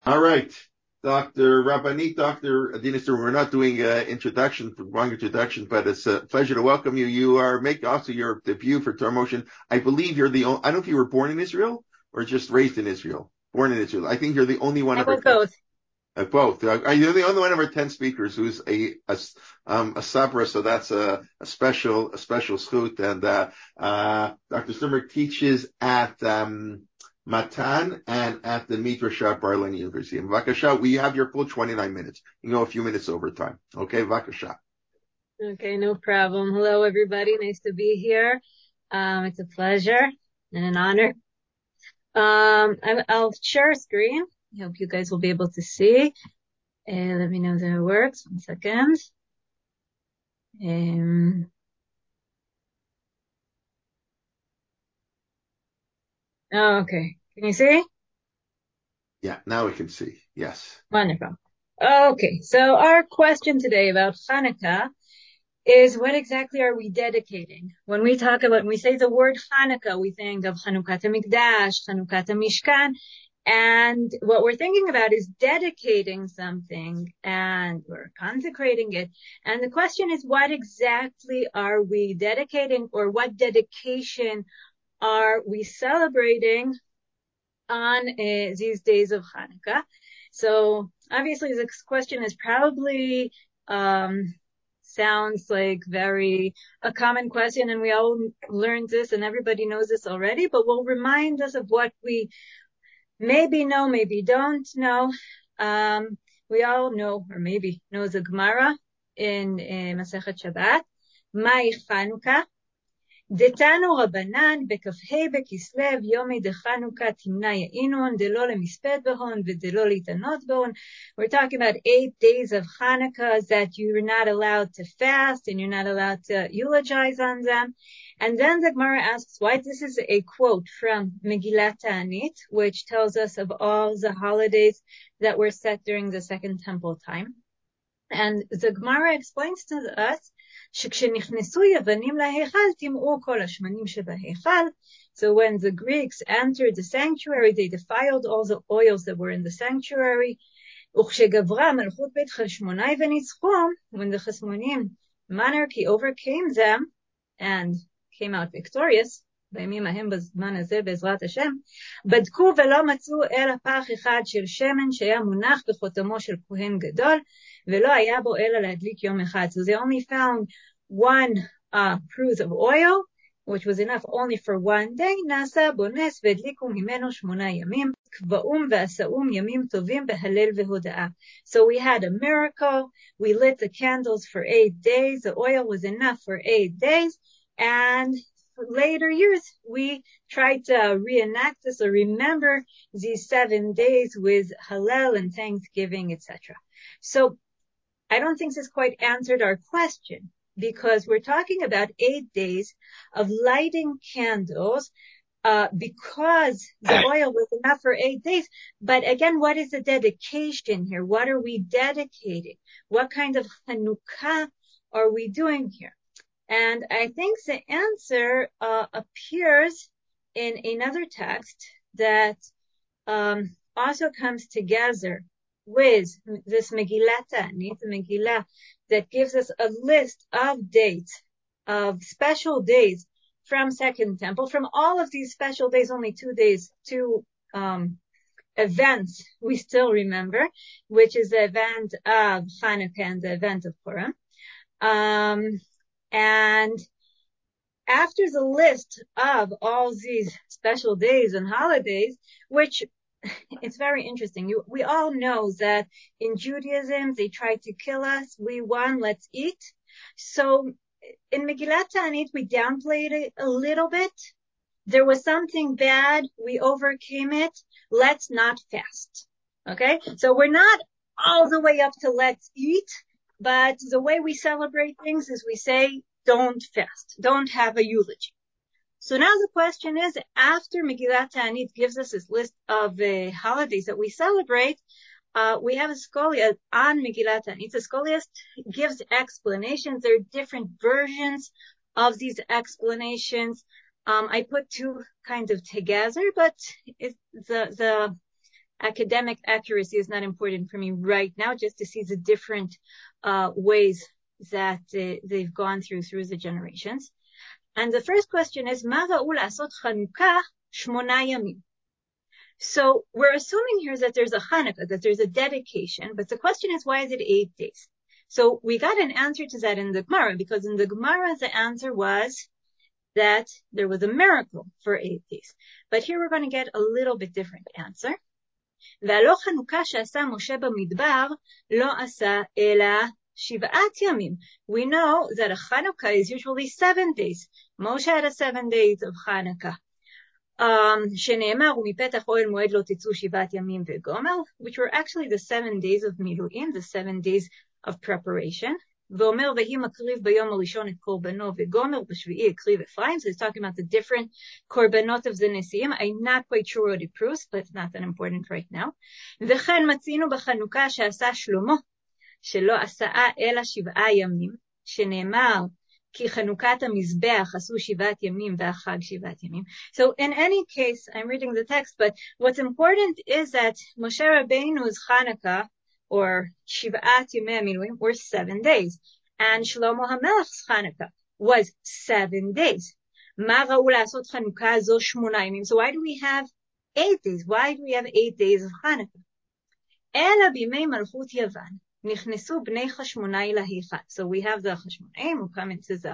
All right. Dr. Rabbanit, Dr. Adina, we're not doing long introduction, but it's a pleasure to welcome you. You are making also your debut for Torah Motion. I believe you're the only, I don't know if you were born in Israel or just raised in Israel. Born in Israel. I think you're the only one I of our was 10, both. both. You're the only one of our 10 speakers who's a sabra, so that's a special schut. And, Dr. Sturmer teaches at, Matan and at the Midrash Bar-Ilan University. And Vakasha, we have your full 29 minutes. You can go a few minutes over time. Okay, Vakasha. Okay, no problem. Hello, everybody. Nice to be here. It's a pleasure and an honor. I'll share a screen. I hope you guys will be able to see. Let me know that it works. 1 second. Okay. Can you see? Yeah, now we can see. Yes. Wonderful. Okay, so our question today about Hanukkah is what exactly are we dedicating? When we say the word Hanukkah, we think of Chanukata Mikdash, Chanukata Mishkan, and what we're thinking about is dedicating something and we're consecrating it. And the question is, what exactly are we dedicating, or what dedication are we celebrating on these days of Hanukkah? So obviously this question is probably sounds like a common question, and we all learned this and everybody knows this already, but we'll remind us of what we maybe know, maybe don't know. We all know, or maybe know, the Gemara in Masechet Shabbat, Mai Chanukah, דתנו רבנן בכ"ה בכסלו יומי דחנוכה תמנע יעינון דלא למספד בהון ודלא להתענות בהון. We're talking about 8 days of Hanukkah that you're not allowed to fast and you're not allowed to eulogize on them. And then the Gemara asks why. This is a quote from Megillat Ta'anit, which tells us of all the holidays that were set during the Second Temple time. And the Gemara explains to us שכשנכנסו יוונים להיכל טימאו כל השמנים שבהיכל. So when the Greeks entered the sanctuary, they defiled all the oils that were in the sanctuary. וכשגברה מלכות בית חשמונאי וניצחום, when the Chasmonim monarchy overcame them and came out victorious, בימים ההם בזמן הזה בעזרת השם, בדקו ולא מצאו אלא פח אחד של שמן שהיה מונח בחותמו של כהן גדול, ולא היה בו אלא להדליק יום אחד. So they only found one cruse of oil, which was enough only for one day. נעשה בו נס והדליקו ממנו 8 ימים, קבעום ועשאום ימים טובים בהלל והודאה. So we had a miracle. We lit the candles for 8 days. The oil was enough for 8 days. And later years, we tried to reenact this or remember these 7 days with Hallel and Thanksgiving, etc. So I don't think this quite answered our question, because we're talking about 8 days of lighting candles, because the oil was enough for 8 days. But again, what is the dedication here? What are we dedicating? What kind of Hanukkah are we doing here? And I think the answer appears in another text that also comes together with this Megillat Ta'anit, the Megillah that gives us a list of dates, of special days from Second Temple. From all of these special days, only 2 days, 2 events we still remember, which is the event of Hanukkah and the event of Purim. And after the list of all these special days and holidays, which it's very interesting. We all know that in Judaism, they tried to kill us. We won, let's eat. So in Megillat Ta'anit, we downplayed it a little bit. There was something bad. We overcame it. Let's not fast. Okay? So we're not all the way up to let's eat, but the way we celebrate things is we say, don't fast. Don't have a eulogy. So now the question is, after Megillat Ta'anit gives us this list of holidays that we celebrate, we have a scholiast on Megillat Ta'anit. The scholiast gives explanations. There are different versions of these explanations. I put 2 kind of together, but the academic accuracy is not important for me right now, just to see the different ways that they've gone through the generations. And the first question is, מה ראו לעשות חנוכה 8 ימים? So we're assuming here that there's a Hanukkah, that there's a dedication, but the question is, why is it 8 days? So we got an answer to that in the Gemara, because in the Gemara, the answer was that there was a miracle for 8 days. But here we're going to get a little bit different answer. והלא חנוכה שעשה משה במדבר, לא עשה אלא 7 ימים. We know that a Hanukkah is usually 7 days. Moshe had 7 days of Hanukkah. שנאמר, ומפתח אוהל מועד לא תצאו 7 ימים וגומר, which were actually the 7 days of מילואים, the 7 days of preparation. ואומר, והיא מקריב ביום הראשון את קורבנו וגומר, בשביעי הקריב אפרים. So he's talking about the different קורבנות of the נשיאים. I'm not quite sure what it proves, but it's not that important right now. וכן מצינו בחנוכה שעשה שלמה, שלא עשה אלא 7 ימים, שנאמר, כי חנוכת המזבח עשו 7 ימים והחג 7 ימים. So in any case, I'm reading the text, but what's important is that Moshe Rabbeinu's Hanukkah, or 7 ימי המילואים, were 7 days. And Shlomo HaMelech's Hanukkah was 7 days. מה ראו לעשות חנוכה זו 8 ימים? So why do we have 8 days? Why do we have 8 days of Hanukkah? אלא בימי מלכות יוון. נכנסו בני חשמונאי להיכל. So we have the Hashmonaim who come into the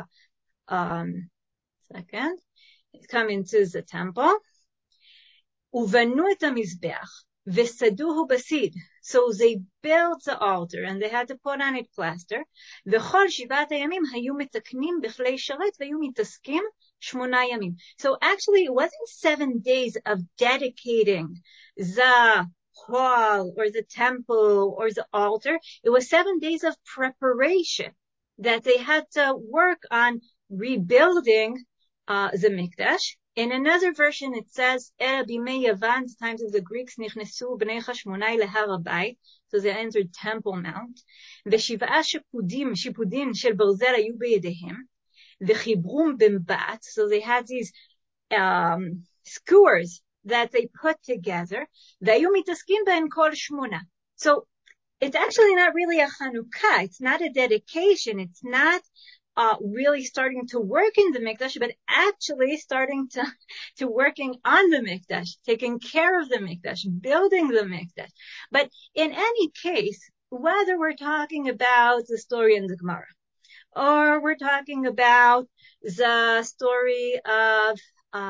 come into the temple. ובנו את המזבח וסדוהו בסיד. So they built the altar and they had to put on it plaster. וכל 7 הימים היו מתקנים בכלי שרת והיו מתעסקים 8 ימים. So actually it wasn't 7 days of dedicating the hall or the temple or the altar. It was 7 days of preparation that they had to work on rebuilding the Mikdash. In another version it says, Era bimei Yavan, the times of the Greeks, nichnesu bnei Hashmonai lehar habayit, so they entered Temple Mount. V'shiv'a shipudin shel barzel hayu beyedehem. V'chibrum bimbat, so they had these skewers that they put together. והיו מתעסקים בהן כל 8. So it's actually not really a Chanukah. It's not a dedication. It's not really starting to work in the Mikdash, but actually starting to working on the Mikdash, taking care of the Mikdash, building the Mikdash. But in any case, whether we're talking about the story in the Gemara, or we're talking about the story of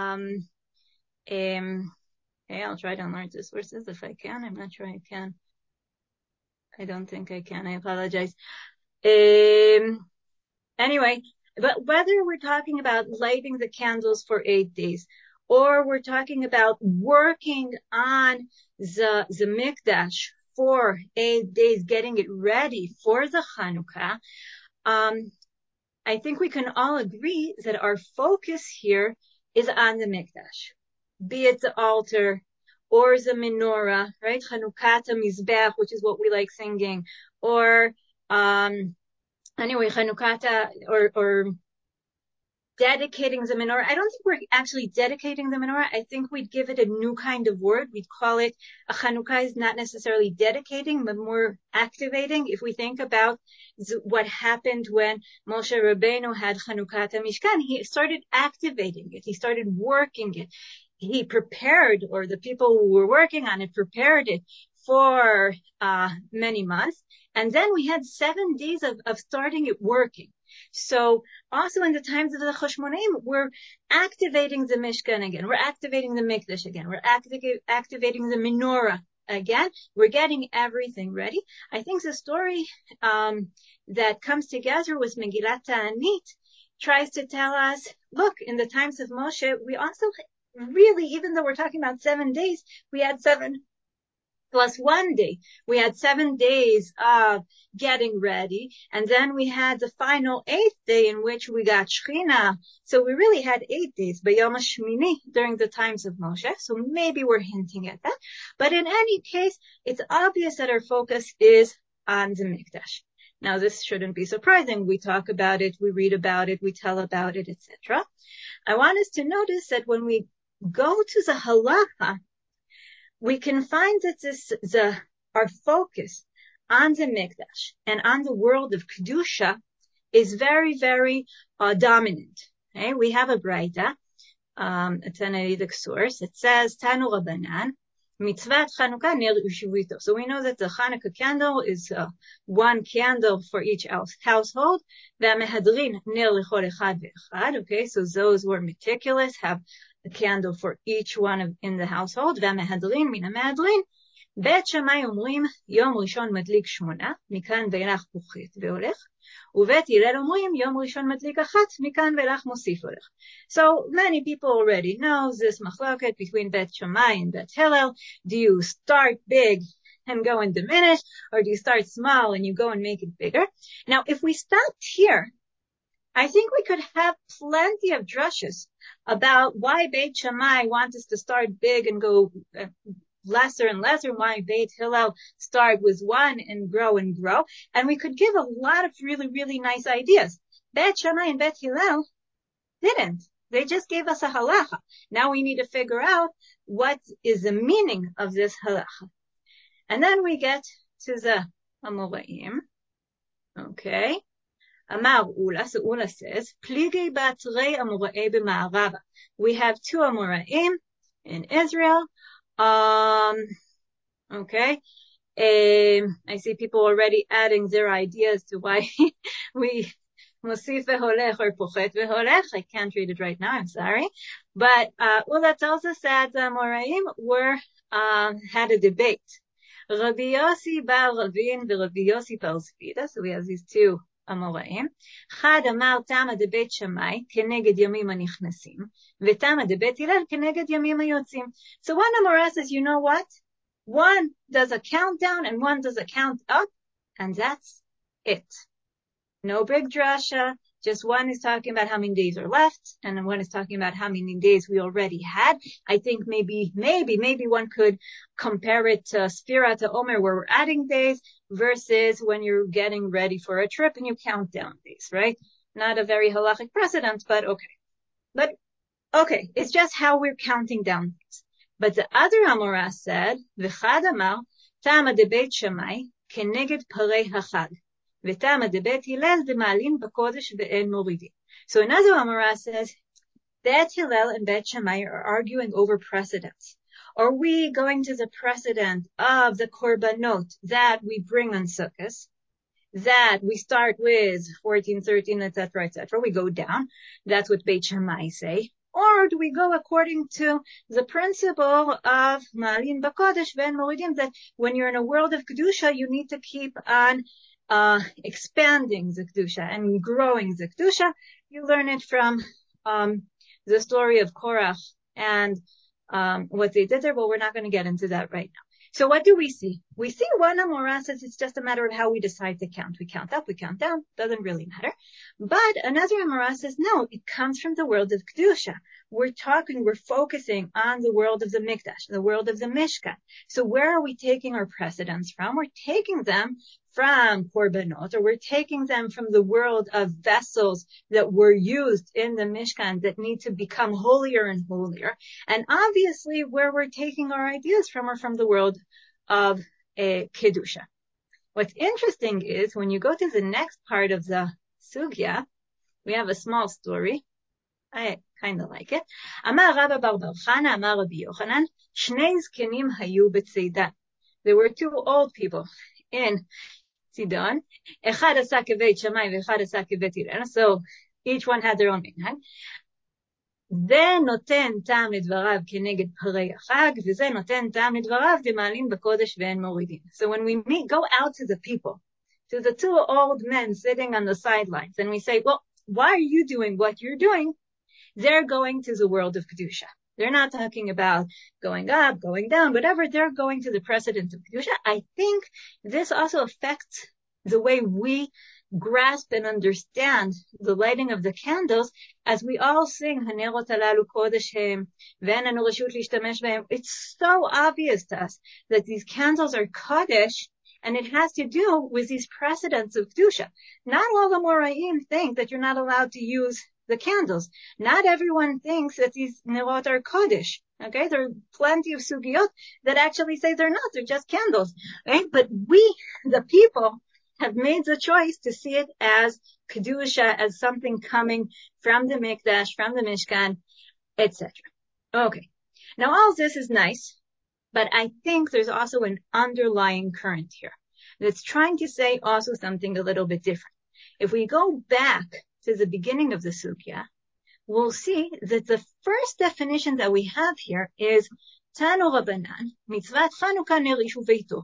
okay, I'll try to learn the sources if I can. I'm not sure I can. I don't think I can. I apologize. Anyway, but whether we're talking about lighting the candles for 8 days, or we're talking about working on the Mikdash for 8 days, getting it ready for the Chanukah, I think we can all agree that our focus here is on the Mikdash. Be it the altar or the menorah, right? Chanukat HaMizbech, which is what we like singing, or anyway, Chanukat or dedicating the menorah. I don't think we're actually dedicating the menorah. I think we'd give it a new kind of word. We'd call it a Chanukah is not necessarily dedicating, but more activating. If we think about what happened when Moshe Rabbeinu had Chanukat HaMishkan, he started activating it. He started working it. He prepared, or the people who were working on it prepared it for many months. And then we had 7 days of starting it working. So also in the times of the Chashmonaim, we're activating the Mishkan again. We're activating the Mikdash again. We're activating the menorah again. We're getting everything ready. I think the story that comes together with Megillat Ta'anit tries to tell us, look, in the times of Moshe, we also really, even though we're talking about 7 days, we had 7 plus 1 day. We had 7 days of getting ready, and then we had the final 8th day in which we got Shechina. So we really had 8 days, B'Yom HaShmini, during the times of Moshe. So maybe we're hinting at that. But in any case, it's obvious that our focus is on the Mikdash. Now, this shouldn't be surprising. We talk about it, we read about it, we tell about it, etc. I want us to notice that when we go to the halacha, we can find that our focus on the Mikdash and on the world of Kedusha is very, very dominant. Okay? We have a Braita, it's an Arabic source. It says, Tanu Rabbanan, Mitzvat Chanukah ner ushuvito. So we know that the Hanukkah candle is one candle for each household. V'amehadrin ner lechol echad ve'echad. Okay, so those who are meticulous have a candle for each one in the household. V'amehadrin min hamehadrin. בית שמאי אומרים יום ראשון מדליק 8, מכאן ואילך פוחת והולך, ובית הלל אומרים יום ראשון מדליק 1, מכאן ואילך מוסיף הולך. So many people already know this machloket between Bet Shammai and Bet Hillel. Do you start big and go and diminish, or do you start small and you go and make it bigger? Now, if we stopped here, I think we could have plenty of drushes about why Beit Shammai wants us to start big and go lesser and lesser, why Beit Hillel start with one and grow. And we could give a lot of really, really nice ideas. Beit Shammai and Beit Hillel didn't. They just gave us a halacha. Now we need to figure out what is the meaning of this halacha. And then we get to the Amoraim. Okay. Amar Ula, so Ula says, Pligi batrei Amoraim b'ma'arava. We have two Amoraim in Israel. Okay. I see people already adding their ideas to why we mosif veholech or pochet veholech. I can't read it right now. I'm sorry. But, that tells us that the Amoraim had a debate. Rabbi Yossi bar Ravin v'Rabbi Yossi bar Zvida. So we have these two Amoraim. Chad amar tama de Beit Shammai keneged yamim hanichnasim, v'tama de Beit Hillel keneged yamim hayotzim. So one Amora says, you know what? One does a countdown and one does a count up, and that's it. No big drasha. Just one is talking about how many days are left, and then one is talking about how many days we already had. I think maybe one could compare it to Sfira to Omer, where we're adding days, versus when you're getting ready for a trip and you count down days, right? Not a very halachic precedent, but okay. It's just how we're counting down days. But the other Amora said, V'chad amar, Tama de Beit Shammai, keneged parei hachag. So another Amora says, Bet Hillel and Bet Shammai are arguing over precedents. Are we going to the precedent of the korbanot that we bring on Sukkot, that we start with 14, 13, etc., we go down? That's what Beit Shammai say. Or do we go according to the principle of Malin Bakodesh Ve'en Moridim, that when you're in a world of Kedusha, you need to keep on expanding the Kedusha and growing the Kedusha? You learn it from the story of Korach and what they did there, but we're not going to get into that right now. So what do we see? We see one Amora says it's just a matter of how we decide to count. We count up, we count down, doesn't really matter. But another Amora says, no, it comes from the world of Kedusha. We're focusing on the world of the Mikdash, the world of the Mishkan. So where are we taking our precedents from? We're taking them from Korbanot, or we're taking them from the world of vessels that were used in the Mishkan that need to become holier and holier. And obviously where we're taking our ideas from are from the world of Kedusha. What's interesting is when you go to the next part of the Sugya, we have a small story. I kind of like it. Amar Rabba bar bar Chana, Amar Rabbi Yochanan, Shnei zkenim hayu b'tzeidan. There were two old people in Sidon. Echad asa kebeit Shammai ve'echad asa kebeit Hillel. So each one had their own minhag. זה נותן טעם לדבריו כנגד פרי החג, וזה נותן טעם לדבריו דמעלים בקודש ואין מורידים. So when we go out to the people, to the two old men sitting on the sidelines, and we say, well, why are you doing what you're doing? They're going to the world of Kedusha. They're not talking about going up, going down, whatever. They're going to the precedent of Kedusha. I think this also affects the way we grasp and understand the lighting of the candles as we all sing Hanerot halalu kodesh hem ve'en lanu reshut lishtamesh behem. It's so obvious to us that these candles are kodesh, and it has to do with these precedents of Kedusha. Not all the Moraim think that you're not allowed to use the candles. Not everyone thinks that these nerot are kodesh. Okay, there are plenty of sugiyot that actually say they're not, they're just candles. Okay, but we, the people, have made the choice to see it as kedusha, as something coming from the mikdash, from the mishkan, etc. Okay, now all this is nice, but I think there's also an underlying current here that's trying to say also something a little bit different. If we go back to the beginning of the sugya, we'll see that the first definition that we have here is Tanu Rabbanan, mitzvat Chanukah ner ish uveito.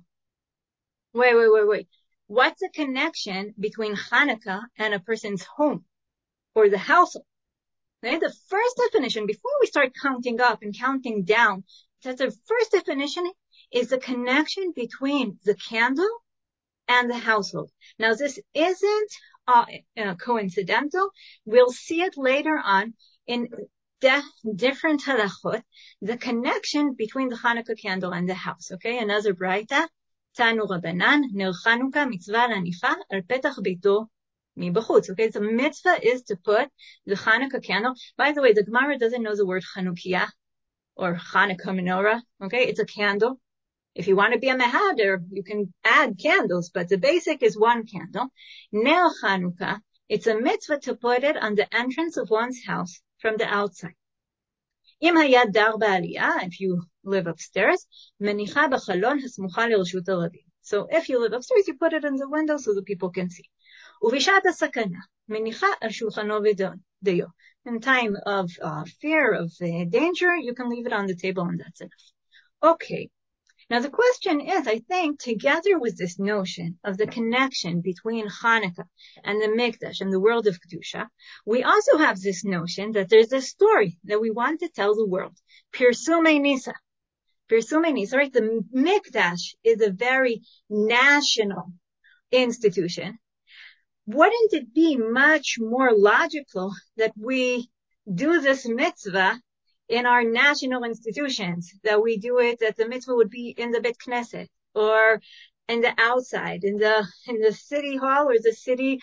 Wait. What's the connection between Hanukkah and a person's home or the household? Okay, the first definition, before we start counting up and counting down, that the first definition is the connection between the candle and the household. Now, this isn't coincidental. We'll see it later on in different halachot, the connection between the Hanukkah candle and the house. Okay, another braita. Tanu Rabbanan, ner Chanukah mitzvah lanicha al petach beito mibachutz. Okay, so mitzvah is to put the Hanukkah candle. By the way, the Gemara doesn't know the word Chanukiah or Hanukkah menorah. Okay, it's a candle. If you want to be a mehader, you can add candles, but the basic is one candle. Ner Chanukah, it's a mitzvah to put it on the entrance of one's house from the outside. Im hayad dar ba'aliyah, if you live upstairs, menicha b'chalon hasmucha lirshut harabim. So if you live upstairs, you put it in the window so the people can see. Uvishat hasakana, menicha al shulchano v'dayo. In time of fear, of danger, you can leave it on the table and that's enough. Okay. Now the question is, I think, together with this notion of the connection between Hanukkah and the Mikdash and the world of Kedusha, we also have this notion that there's a story that we want to tell the world. Pirsumei Nisa. Pirsumei Nisa, right? The Mikdash is a very national institution. Wouldn't it be much more logical that we do this mitzvah in our national institutions, that we do it, that the mitzvah would be in the Beit Knesset or in the outside, in the city hall or the city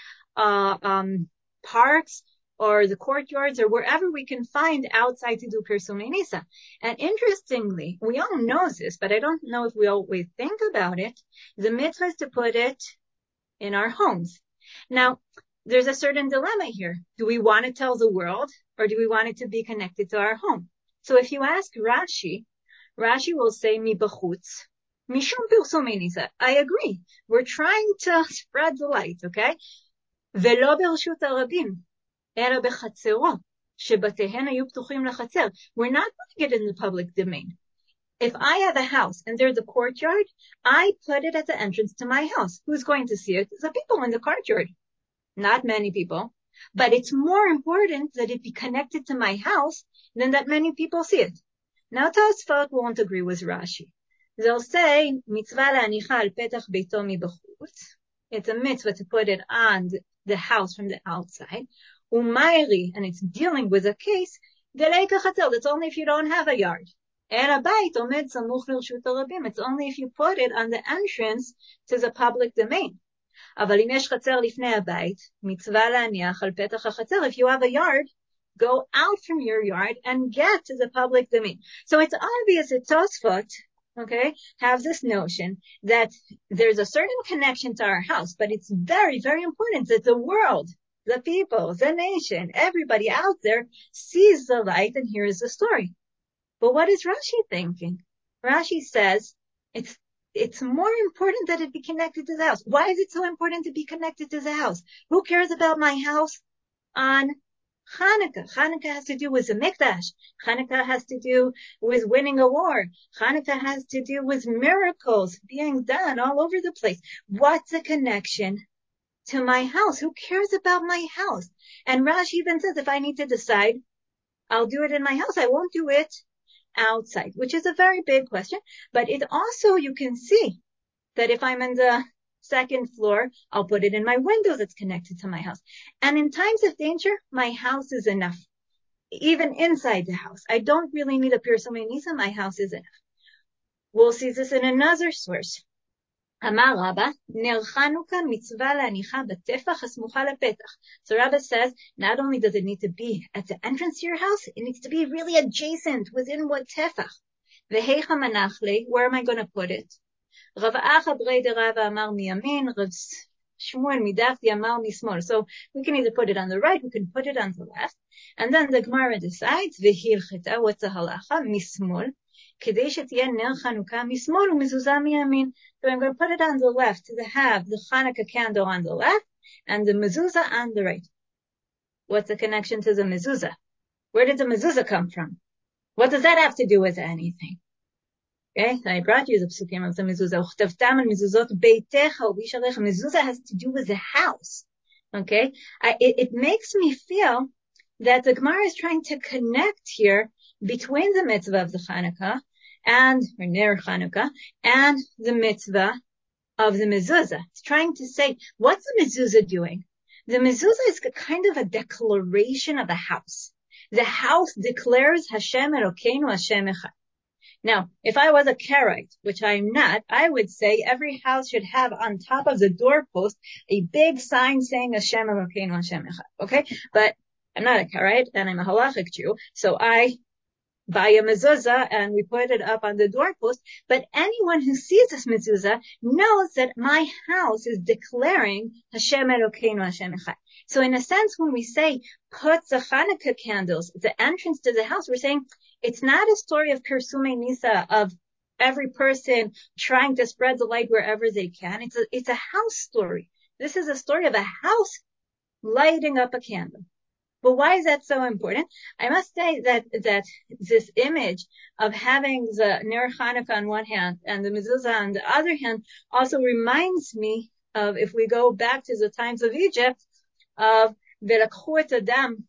parks or the courtyards or wherever we can find outside to do Pirsumei Nisa. And interestingly, we all know this, but I don't know if we always think about it. The mitzvah is to put it in our homes. Now, there's a certain dilemma here. Do we want to tell the world or do we want it to be connected to our home? So if you ask Rashi will say, mi bachutz, mishum pirsumei nisa. I agree. We're trying to spread the light, okay? Velo bershut harabim, ela bechatzero, shebatehen hayu ptuchim lachatzer. We're not putting it in the public domain. If I have a house and there's a courtyard, I put it at the entrance to my house. Who's going to see it? The people in the courtyard. Not many people. But it's more important that it be connected to my house than that many people see it. Now Tosfot won't agree with Rashi. They'll say, mitzvah la'anicha al petach beito mibachutz. It's a mitzvah to put it on the house from the outside. Umayri, and it's dealing with a case, that's only if you don't have a yard. It's only if you put it on the entrance to the public domain. If you have a yard, go out from your yard and get to the public domain. So it's obvious that Tosfot, okay, have this notion that there's a certain connection to our house, but it's very, very important that the world, the people, the nation, everybody out there sees the light and hears the story. But what is Rashi thinking? Rashi says it's more important that it be connected to the house. Why is it so important to be connected to the house? Who cares about my house on Hanukkah? Hanukkah has to do with the Mikdash. Hanukkah has to do with winning a war. Hanukkah has to do with miracles being done all over the place. What's the connection to my house? Who cares about my house? And Rashi even says if I need to decide, I'll do it in my house. I won't do it outside, which is a very big question. But it also, you can see that if I'm in the second floor, I'll put it in my window that's connected to my house. And in times of danger, my house is enough. Even inside the house, I don't really need a Pirsumei Nisa. My house is enough. We'll see this in another source. אמר רבא, נר חנוכה מצווה להניחה בטפח הסמוכה לפתח. So Rabba says, not only does it need to be at the entrance to your house, it needs to be really adjacent within what tefach. והיכא מנחלי, where am I going to put it? רב אחא ברי דרבא אמר מימין, רב שמואל מדחתי אמר משמאל. So we can either put it on the right, we can put it on the left. And then the Gemara decides, והלכתה, what's the halacha? משמאל. כדי שתהיה נר חנוכה משמאל ומזוזה מימין. So I'm going to put it on the left to have the Hanukkah candle on the left and the mezuzah on the right. What's the connection to the mezuzah? Where did the mezuzah come from? What does that have to do with anything? Okay, so I brought you the psukim of the mezuzah. Uchtavtam al mezuzot beitecha ubisharecha. Mezuzah has to do with the house. Okay, it makes me feel that the Gemara is trying to connect here between the mitzvah of the Hanukkah or Ner Chanukah, and the mitzvah of the mezuzah. It's trying to say, what's the mezuzah doing? The mezuzah is kind of a declaration of a house. The house declares Hashem Elokeinu Hashem Echad. Now, if I was a Karaite, which I'm not, I would say every house should have on top of the doorpost a big sign saying Hashem Elokeinu Hashem Echad. Okay? But I'm not a Karaite, and I'm a halachic Jew, so I buy a mezuzah and we put it up on the doorpost, but anyone who sees this mezuzah knows that my house is declaring Hashem Elokeinu Hashem Echad. So in a sense, when we say put the Hanukkah candles at the entrance to the house, we're saying it's not a story of Persume Nisa, of every person trying to spread the light wherever they can. It's a house story. This is a story of a house lighting up a candle. But why is that so important? I must say that this image of having the Ner Chanukah on one hand and the mezuzah on the other hand also reminds me of, if we go back to the times of Egypt, of Velakhu et Adam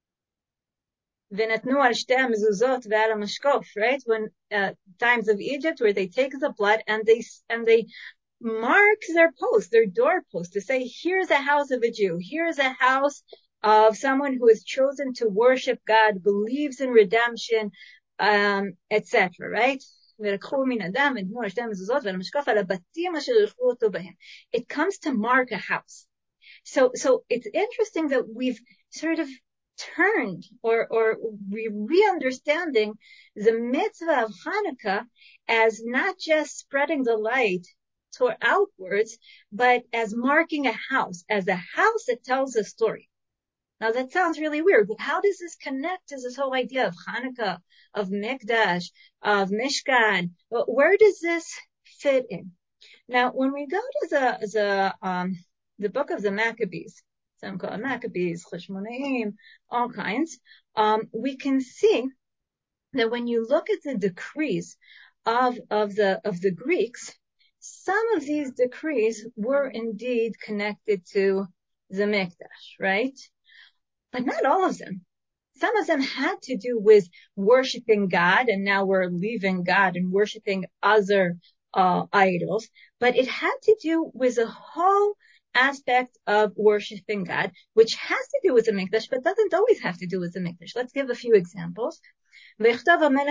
Venatnu al shtei mezuzot ve'al mashkof, right? When times of Egypt, where they take the blood and they mark their post, their doorpost, to say, here's a house of a Jew, here's a house of someone who is chosen to worship God, believes in redemption, etc., right? It comes to mark a house. So it's interesting that we've sort of turned or re-understanding the mitzvah of Hanukkah as not just spreading the light toward outwards, but as marking a house, as a house that tells a story. Now that sounds really weird, but how does this connect to this whole idea of Hanukkah, of Mikdash, of Mishkan? Where does this fit in? Now, when we go to the book of the Maccabees, some call it Maccabees, Cheshmonaim, all kinds, we can see that when you look at the decrees of the Greeks, some of these decrees were indeed connected to the Mikdash, right? But not all of them. Some of them had to do with worshiping God, and now we're leaving God and worshiping other idols. But it had to do with a whole aspect of worshiping God, which has to do with the Mikdash, but doesn't always have to do with the Mikdash. Let's give a few examples. Okay,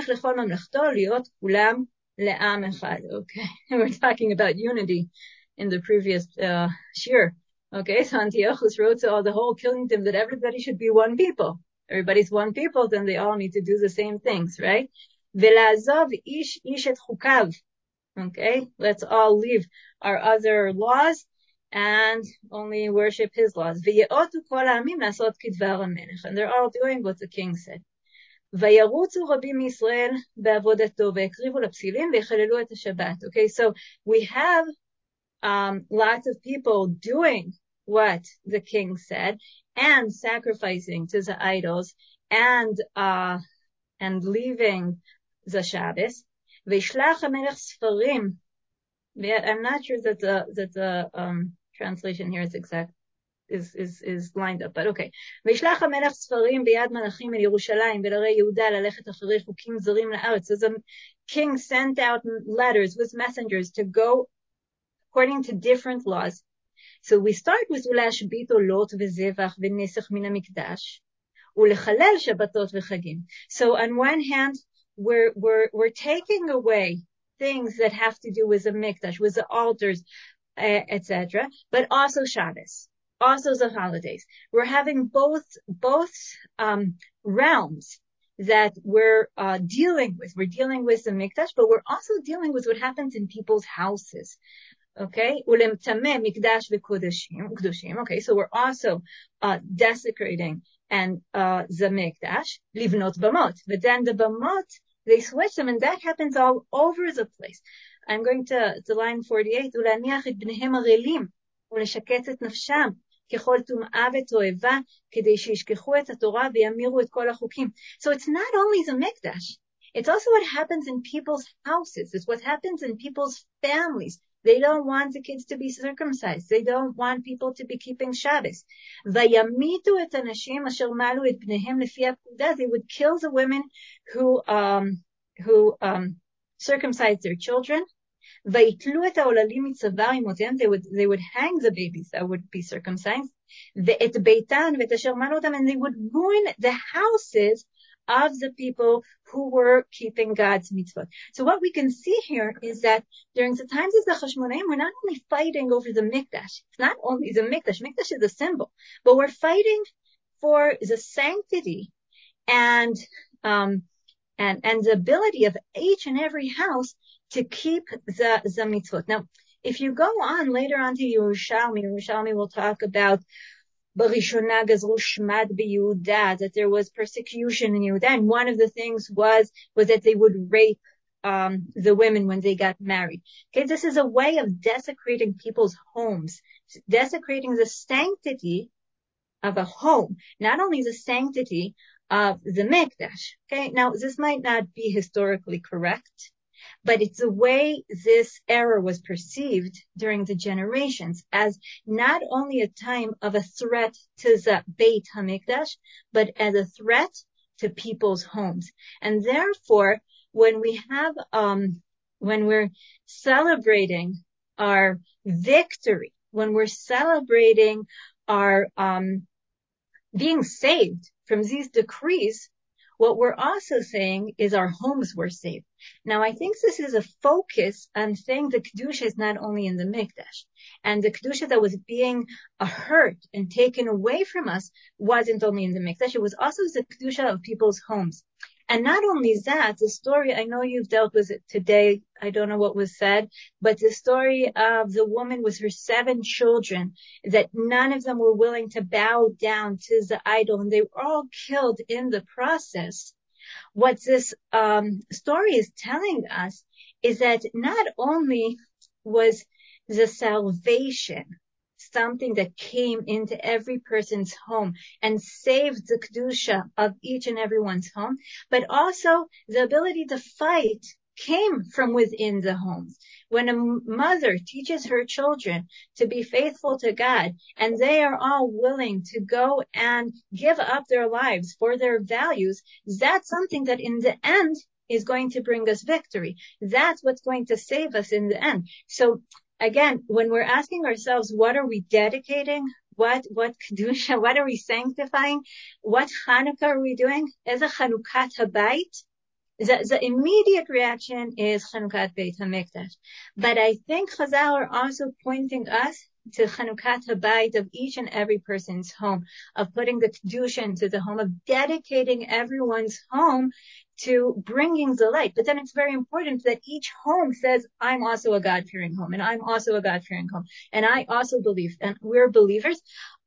we're talking about unity in the previous shir. Okay, so Antiochus wrote to all the whole kingdom that everybody should be one people. Everybody's one people, then they all need to do the same things, right? Velazov ish et chukav. Okay, let's all leave our other laws and only worship his laws. V'ye'otu kol ha'amim lasot kidvar hamelech. And they're all doing what the king said. Vayarutzu rabim Yisrael be'avodato ve'ekrivu lapsilim ve'chalelu et haShabbat. Okay, so we have lots of people doing what the king said and sacrificing to the idols and leaving the Shabbos. Ve'shlach hamelech sfarim. I'm not sure that the translation here is exact, is lined up, but okay. וישלח המלך ספרים ביד מלאכים אל ירושלים ולערי יהודה ללכת אחרי חוקים זרים לארץ. So the king sent out letters with messengers to go according to different laws. So we start with ולהשבית עולות וזבח ונסך מן המקדש ולחלל שבתות וחגים. So on one hand, we're taking away things that have to do with the mikdash, with the altars, etc., but also Shabbos, also the holidays. We're having both realms that we're dealing with. We're dealing with the mikdash, but we're also dealing with what happens in people's houses. Okay, mikdash v'kudoshim. Okay, so we're also desecrating and the mikdash, livnot bamot. But then the bamot, they switch them, and that happens all over the place. I'm going to line 48. ולהניח את בניהם הרעילים ולשקץ את נפשם ככל טומאה ותועבה כדי שישכחו את התורה וימירו את כל החוקים. So it's not only the mikdash. It's also what happens in people's houses. It's what happens in people's families. They don't want the kids to be circumcised. They don't want people to be keeping Shabbos. וימיתו את הנשים אשר מלו את בניהם לפי הפקודה. They would kill the women who circumcised their children. ויתלו את העוללים מצוואר אמותיהם. They would hang the babies that would be circumcised. ואת ביתן ואת אשר מלו אותם, and they would ruin the houses of the people who were keeping God's mitzvot. So what we can see here is that during the times of the Chashmonaim, we're not only fighting over the mikdash. It's not only the mikdash. Mikdash is a symbol, but we're fighting for the sanctity and the ability of each and every house to keep the mitzvot. Now, if you go on later on to Yerushalmi will talk about Barishona Gazru Shmad B'Yehuda, that there was persecution in Yehuda, and one of the things was that they would rape the women when they got married. Okay, this is a way of desecrating people's homes, desecrating the sanctity of a home, not only the sanctity of the mikdash. Okay, now this might not be historically correct, but it's the way this error was perceived during the generations as not only a time of a threat to the Beit HaMikdash, but as a threat to people's homes. And therefore, when we have, when we're celebrating our victory, when we're celebrating our being saved from these decrees, what we're also saying is our homes were saved. Now, I think this is a focus on saying the Kedusha is not only in the Mikdash. And the Kedusha that was being hurt and taken away from us wasn't only in the Mikdash, it was also the Kedusha of people's homes. And not only that, the story, I know you've dealt with it today, I don't know what was said, but the story of the woman with her 7 children, that none of them were willing to bow down to the idol, and they were all killed in the process. What this story is telling us is that not only was the salvation something that came into every person's home and saved the Kedusha of each and everyone's home, but also the ability to fight came from within the homes. When a mother teaches her children to be faithful to God, and they are all willing to go and give up their lives for their values, that's something that in the end is going to bring us victory. That's what's going to save us in the end. So again, when we're asking ourselves, what are we dedicating? What Kedusha? What are we sanctifying? What Chanukah are we doing? As a Chanukat Habayit, the immediate reaction is Chanukat Beit HaMikdash. But I think Chazal are also pointing us to Chanukat Habayit of each and every person's home, of putting the Kedusha into the home, of dedicating everyone's home to bringing the light. But then it's very important that each home says, I'm also a God-fearing home, and I'm also a God-fearing home, and I also believe, and we're believers.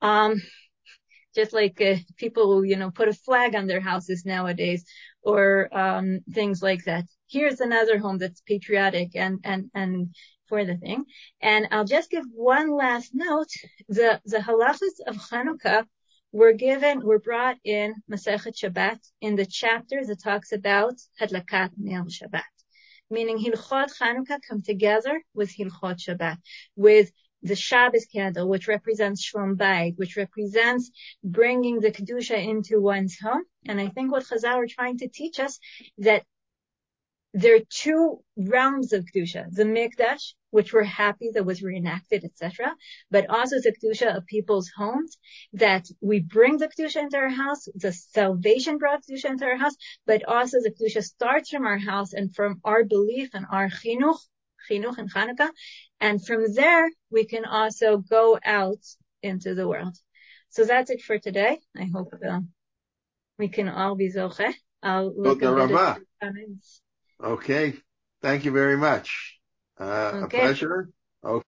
Just like people, put a flag on their houses nowadays, or things like that. Here's another home that's patriotic and for the thing. And I'll just give one last note. The halachas of Chanukah were brought in Masechet Shabbat in the chapter that talks about Hadlakat Ner Shabbat, meaning Hilchot Chanukah come together with Hilchot Shabbat, with the Shabbos candle, which represents Shlom Bayit, which represents bringing the Kedusha into one's home. And I think what Chazal are trying to teach us, that there are two realms of Kedusha, the Mikdash, which we're happy that was reenacted, etc., but also the Kedusha of people's homes, that we bring the Kedusha into our house, the salvation brought Kedusha into our house, but also the Kedusha starts from our house and from our belief and our chinuch and Chanukah, and from there we can also go out into the world. So that's it for today. I hope we can all be zocheh. I'll look a bit at the comments. Okay. Thank you very much. A pleasure. Okay.